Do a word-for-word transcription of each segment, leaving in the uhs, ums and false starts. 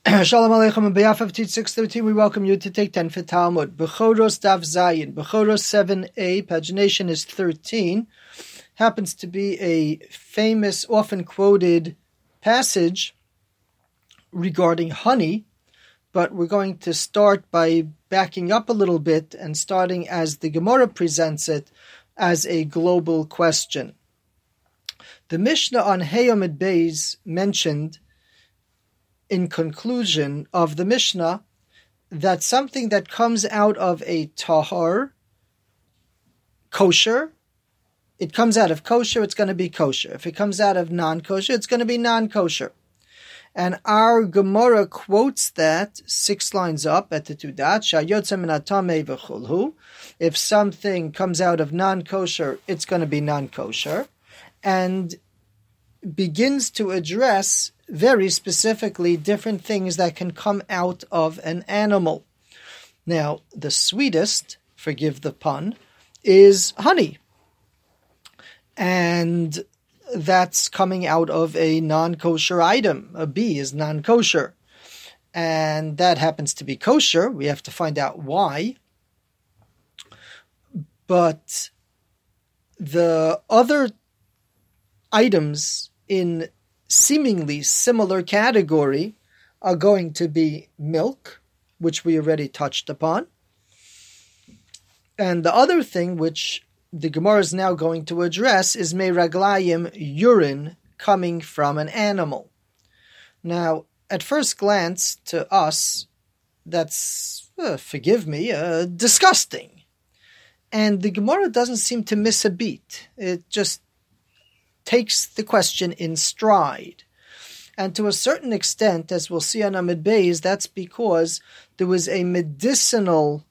Shalom Aleichem, on behalf of Teach six thirteen, we welcome you to take ten for Talmud. Bechoros Daf Zayin, Bechoros seven a, pagination is thirteen, happens to be a famous, often quoted passage regarding honey, but we're going to start by backing up a little bit and starting as the Gemara presents it as a global question. The Mishnah on Hayomid Beis mentioned in conclusion of the Mishnah that something that comes out of a tahor, kosher, it comes out of kosher, it's going to be kosher. If it comes out of non-kosher, it's going to be non-kosher. And our Gemara quotes that six lines up at the Tudat, Shayotze min hatamei v'chulhu. If something comes out of non-kosher, it's going to be non-kosher. And begins to address very specifically different things that can come out of an animal. Now, the sweetest, forgive the pun, is honey. And that's coming out of a non-kosher item. A bee is non-kosher. And that happens to be kosher. We have to find out why. But the other items in seemingly similar category are going to be milk, which we already touched upon. And the other thing which the Gemara is now going to address is meiraglayim, urine coming from an animal. Now, at first glance to us, that's, uh, forgive me, uh, disgusting. And the Gemara doesn't seem to miss a beat. It just takes the question in stride. And to a certain extent, as we'll see on Amid Beis, that's because there was a medicinal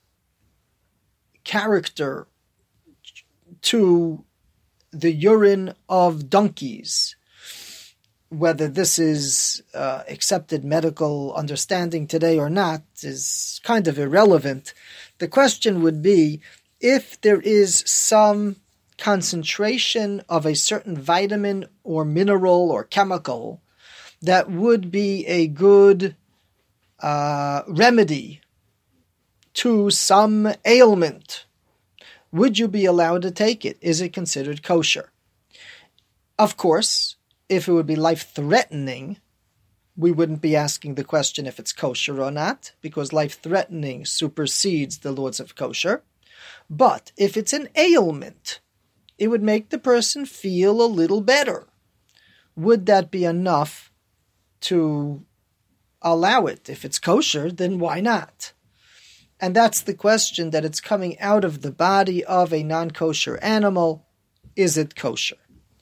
character to the urine of donkeys. Whether this is uh, accepted medical understanding today or not is kind of irrelevant. The question would be, if there is some concentration of a certain vitamin or mineral or chemical that would be a good uh, remedy to some ailment, would you be allowed to take it? Is it considered kosher? Of course, if it would be life-threatening, we wouldn't be asking the question if it's kosher or not, because life-threatening supersedes the laws of kosher. But if it's an ailment, it would make the person feel a little better. Would that be enough to allow it? If it's kosher, then why not? And that's the question, that it's coming out of the body of a non-kosher animal. Is it kosher?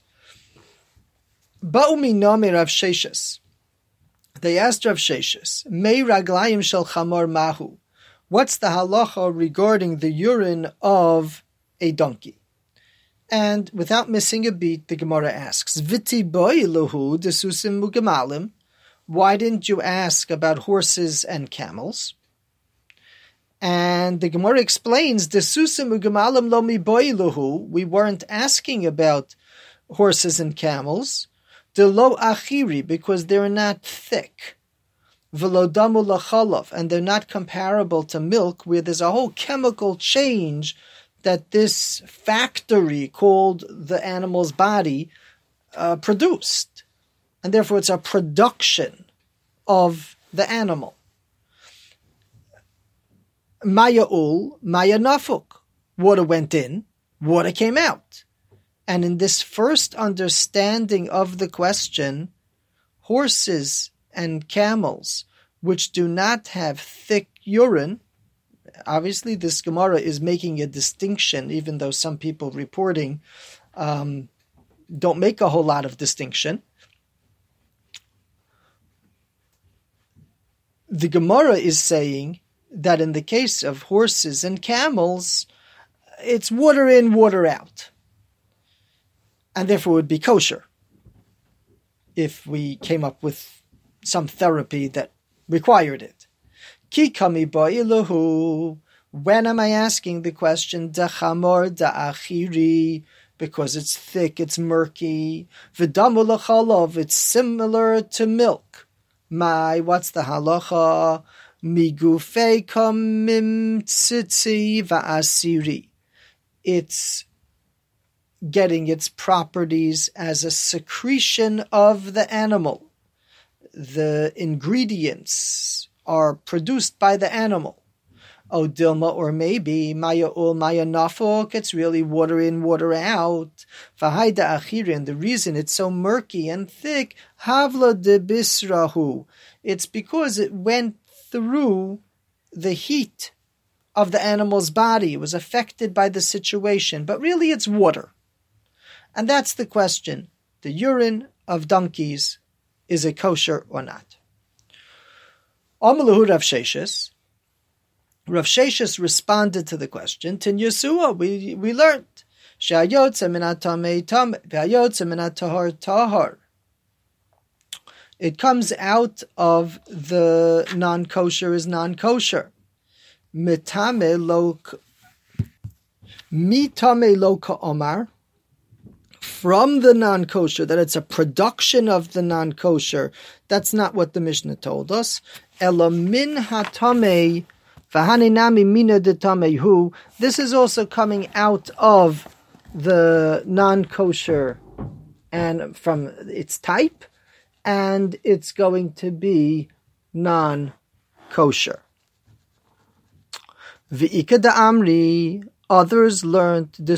Ba'umi nomi Rav Sheshes. They asked Rav Sheshes, Mei raglayim shel chamor mahu. What's the halacha regarding the urine of a donkey? And without missing a beat, the Gemara asks, Viti boy luhu desusim mugamalim. Why didn't you ask about horses and camels? And the Gemara explains, Desusim mugamalim lo mi boy luhu. We weren't asking about horses and camels. De lo achiri, because they're not thick. Velo damu lachalov, and they're not comparable to milk, where there's a whole chemical change that this factory called the animal's body uh, produced. And therefore it's a production of the animal. Maya ul, maya nafuk. Water went in, water came out. And in this first understanding of the question, horses and camels, which do not have thick urine, obviously, this Gemara is making a distinction, even though some people reporting um, don't make a whole lot of distinction. The Gemara is saying that in the case of horses and camels, it's water in, water out. And therefore it would be kosher if we came up with some therapy that required it. Ki kami ba'iluhu. When am I asking the question? Da chamor da achiri. Because it's thick, it's murky. V'damu l'chalov. It's similar to milk. My, what's the halacha? Migufei kamim tzitzi va'asiri. It's getting its properties as a secretion of the animal. The ingredients are produced by the animal. O dilma, or maybe maya ul maya nafok, it's really water in, water out. V'haida achirin, the reason it's so murky and thick, havla de bisrahu, it's because it went through the heat of the animal's body. It was affected by the situation, but really it's water. And that's the question. The urine of donkeys, is it kosher or not? Amalahu Rav Sheshes. Rav Sheshes responded to the question. Tin Yesua, we we learned. She'ayotze min hatamei tamei, ve'ayotze min hatahor tahor. It comes out of the non-kosher is non-kosher. Mitame lo mitame lo ka'omar. From the non-kosher, that it's a production of the non-kosher. That's not what the Mishnah told us. Ela min hatamei v'haninami mina de tamehu. This is also coming out of the non-kosher and from its type, and it's going to be non-kosher. V'ika da amri. Others learned the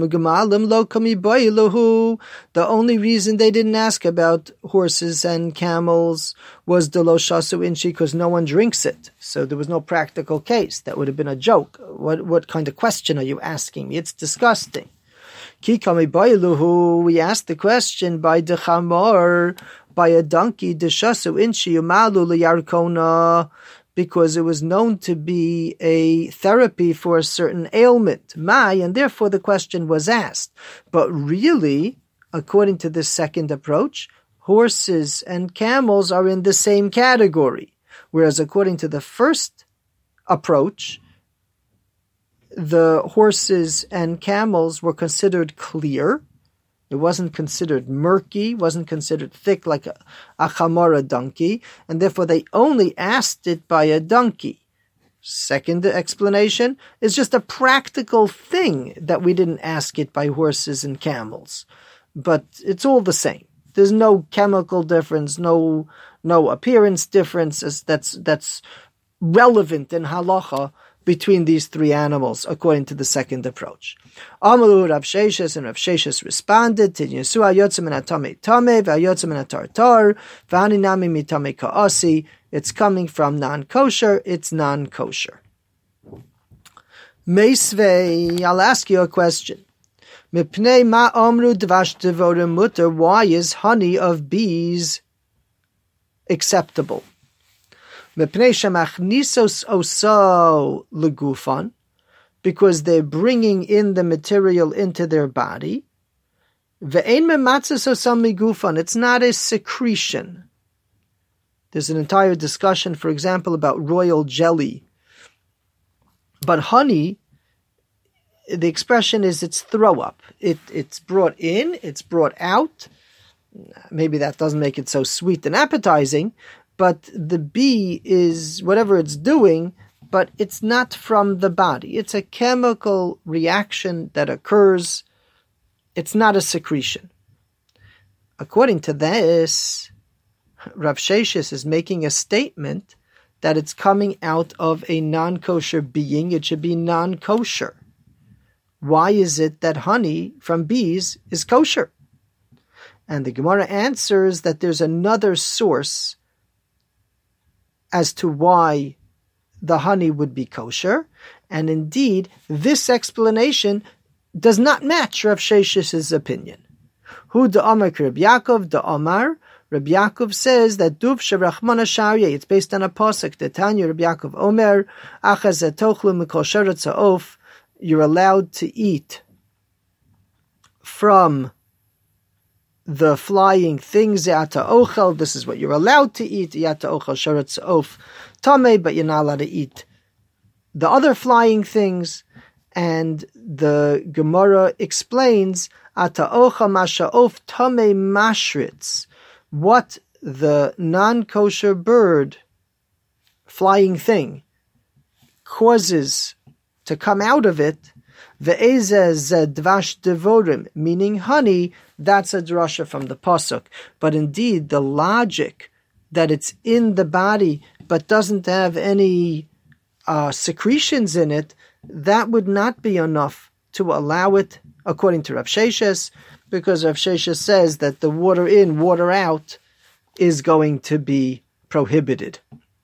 The only reason they didn't ask about horses and camels was the lo shasu inchi, because no one drinks it. So there was no practical case. That would have been a joke. What what kind of question are you asking me? It's disgusting. Ki kami bailuhu. We asked the question by the chamor, by a donkey, the shasu inchi umalu liyarkona, because it was known to be a therapy for a certain ailment. Mai, and therefore the question was asked. But really, according to this second approach, horses and camels are in the same category. Whereas according to the first approach, the horses and camels were considered clear. It wasn't considered murky, wasn't considered thick like a, a chamora donkey, and therefore they only asked it by a donkey. Second explanation is just a practical thing that we didn't ask it by horses and camels. But it's all the same. There's no chemical difference, no no appearance difference that's that's relevant in halacha between these three animals, according to the second approach. Amalu Rav Sheshes, and Rav Sheshes responded, Tin Yesua yotze min hatamei tamei, ve'ayotze min hatartar, v'haninami mitamei ka'asi. It's coming from non-kosher, it's non-kosher. Meisvei, I'll ask you a question. Mipnei ma omru dvash devorim mutter, why is honey of bees acceptable? Because they're bringing in the material into their body. It's not a secretion. There's an entire discussion, for example, about royal jelly. But honey, the expression is it's throw up. It, it's brought in, it's brought out. Maybe that doesn't make it so sweet and appetizing, but the bee is whatever it's doing, but it's not from the body. It's a chemical reaction that occurs. It's not a secretion. According to this, Rav Sheshes is making a statement that it's coming out of a non-kosher being. It should be non-kosher. Why is it that honey from bees is kosher? And the Gemara answers that there's another source as to why the honey would be kosher, and indeed, this explanation does not match Rav Sheshes' opinion. Hu da'amar Reb Yaakov da'amar, Reb Yaakov says that Duv Sherachmana Sharye, it's based on a pasuk, the Tanya Reb Yaakov Omer, Achaz etochlu mikol sheretz ha'of, you're allowed to eat from the flying things, yata ochel, this is what you're allowed to eat, yata ochel sheretz of tamei, but you're not allowed to eat the other flying things. And the Gemara explains, ata ochel masha of tamei mashritz, what the non-kosher bird, flying thing, causes to come out of it, ve'ezeh dvash devorim, meaning honey, that's a drasha from the pasuk. But indeed, the logic that it's in the body but doesn't have any uh, secretions in it, that would not be enough to allow it, according to Rav Sheshes, because Rav Sheshes says that the water in, water out is going to be prohibited.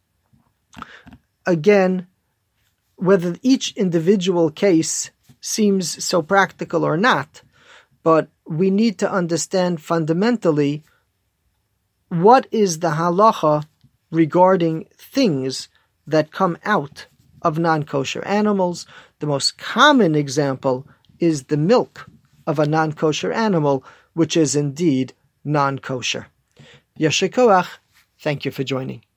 Again, whether each individual case seems so practical or not, but we need to understand fundamentally what is the halacha regarding things that come out of non-kosher animals. The most common example is the milk of a non-kosher animal, which is indeed non-kosher. Yasher koach. Thank you for joining.